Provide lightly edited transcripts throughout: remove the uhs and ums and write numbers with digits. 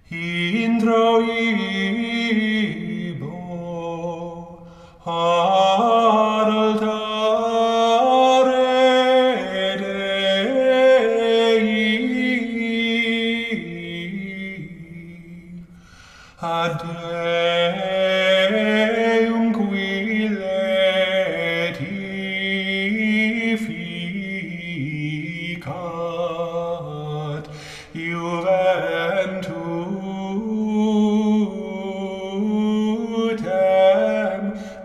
introibo ad altare Dei, ad Deum qui letificat juventutem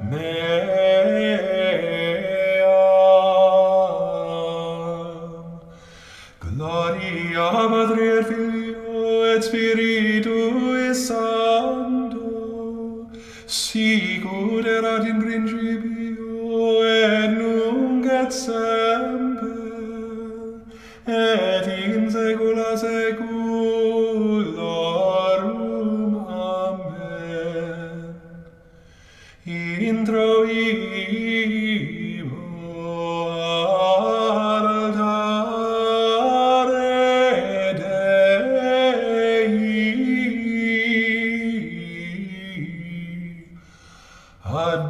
meam. Gloria Patri et Filio et Spiritui Sancto, sicut erat in principio et nunc et semper et in saecula saeculorum. Amen. Introibo ad altare Dei, ad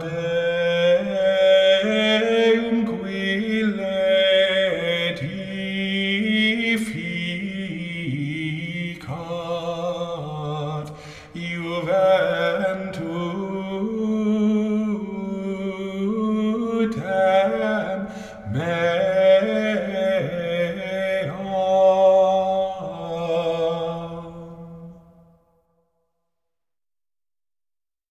Deum qui letificat juventutem meam.